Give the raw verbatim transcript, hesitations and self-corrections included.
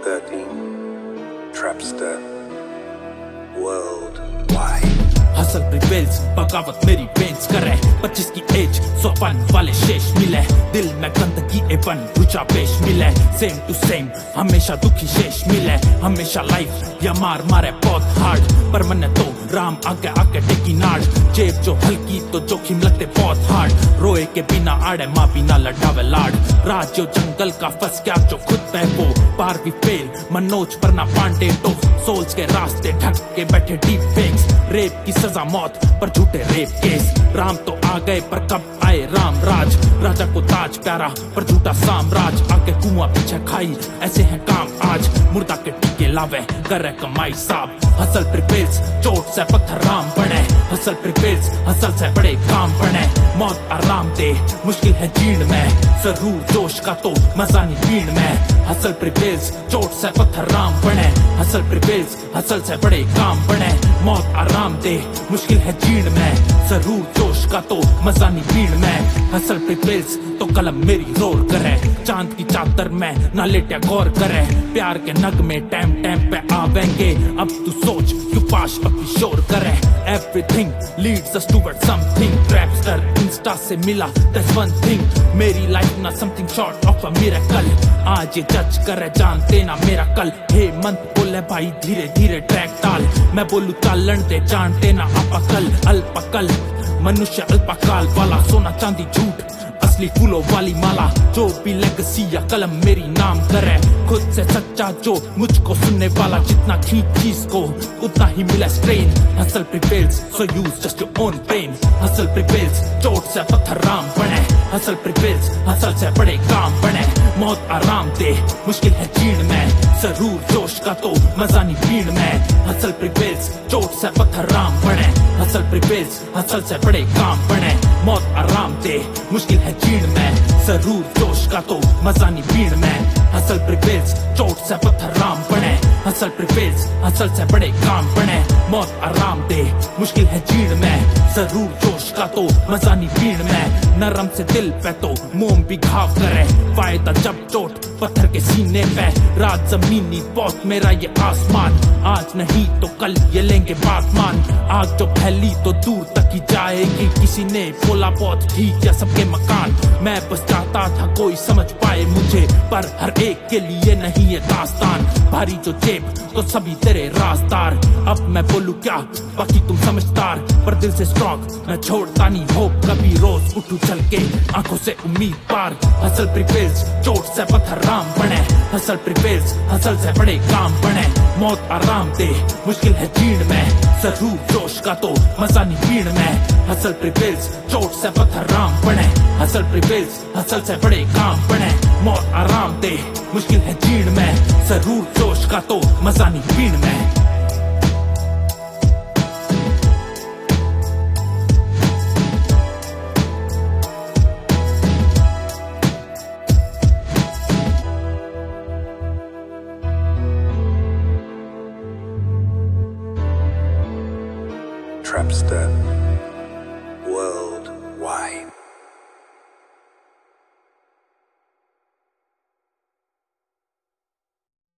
thirteen, Trapster, worldwide. Hustle prevails बगावत मेरी veins करे पच्चीस की एज सोपन वाले शेष मिले दिल में गंदगी एवन बुझा पेश मिले सेम टू सेम हमेशा दुखी शेष मिले हमेशा लाइफ या मार मारे बहुत हार्ड पर मन्ने तो राम आगे आगे टेकी नाड़ जेब जो हल्की तो जोखिम लगते बहुत हार्ड रोए के बिना आड़े माँ बिना लड़ावे लाड राज जो जंगल का फंस गया जो खुद पे वो बार भी फेल मनोज पर ना पांडे तो सोल्स के रास्ते ढक के बैठे डीप फेक्स रेप की सजा मौत पर झूठे रेप केस राम तो आ गए पर कब आए राम राज राजा को ताज प्यारा पर झूठा साम्राज आगे कुआं पीछे खाई ऐसे हैं काम आज मुर्दा के टीके लावे करे कमाई साहब हसल प्रिपेल्स चोट से पत्थर राम बने हसल प्रिपेल्स हसल से बड़े काम बने मौत आराम दे मुश्किल है जीण में जरूर जोश का तो मजा नहीं पीण में हसल प्रिपेल्स चोट से पत्थर राम बने हसल प्रिपेल्स हसल से बड़े काम बने मौत आराम दे मुश्किल है जीण में जरूर जोश का तो मजा नहीं पीण में हसल प्रिपेल्स तो कलम मेरी रोर करे चांद की चादर में ना लेटे गौर करे प्यार के नग में टाइम टाइम पे आवेंगे अब तू सोच क्यों पाश अपनी शोर करे everything leads us toward something Trapster Insta से मिला दैट्स वन थिंग मेरी लाइफ ना something short of a miracle आज ये जज करे जानते ना मेरा कल हे मंत बोले भाई धीरे धीरे ट्रैक डाल मैं बोलू चालन दे जानते ना अपकल अल्पकल मनुष्य अल्पकाल वाला सोना चांदी झूठ असली फूलों वाली माला जो भी लेगेसी या कलम मेरी नाम करे खुद से सच्चा जो मुझको सुनने वाला जितना खींच चीज को उतना ही मिला strain hustle prevails so use just your own brain hustle prevails चोट से पत्थर राम बने हसल प्रिपेल्स हसल से बड़े काम बने मौत आराम दे मुश्किल है जीण में जरूर जोश का तो मजा नहीं पीण में हसल प्रिपेल्स चोट से पत्थर राम बने हसल प्रिपेल्स हसल से बड़े काम बने मौत आराम दे मुश्किल है जीण में जरूर जोश का तो मजा नहीं पीण में हसल प्रिपेल्स चोट से पत्थर राम बने हसल प्रिपेल्स हसल से बड़े काम बने मौत आराम दे मुश्किल है जीण में जरूर जोश का तो मजा नहीं पीण में नरम से दिल पे तो मोम भी घाव करे फायदा जब चोट पत्थर के सीने पे रात जमीनी बहुत मेरा ये आसमान आज नहीं तो कल ये लेंगे बात मान आग जो फैली तो दूर तक ही जाएगी किसी ने बोला बहुत ठीक या सबके मकान मैं बस चाहता था कोई समझ पाए मुझे पर हर एक के लिए नहीं ये दास्तान भारी जो जेब तो सभी तेरे राजदार अब मैं बोलूं क्या बाकी तुम समझदार पर दिल से स्ट्रॉन्ग मैं छोड़ता नहीं होप कभी रोज उठूं चल के आंखों से उम्मीद पार हसल प्रिपेल्स चोट से पत्थर राम बने हसल प्रिपेल्स हसल से बड़े काम बने मौत आराम दे मुश्किल है जीण में जरूर जोश का तो मजा नहीं पीण में हसल प्रिपेल्स चोट से पत्थर राम बने हसल प्रिपेल्स हसल से बड़े काम बने मौत आराम दे मुश्किल है जीण में जरूर जोश का तो मजा नहीं पीण में Trapster.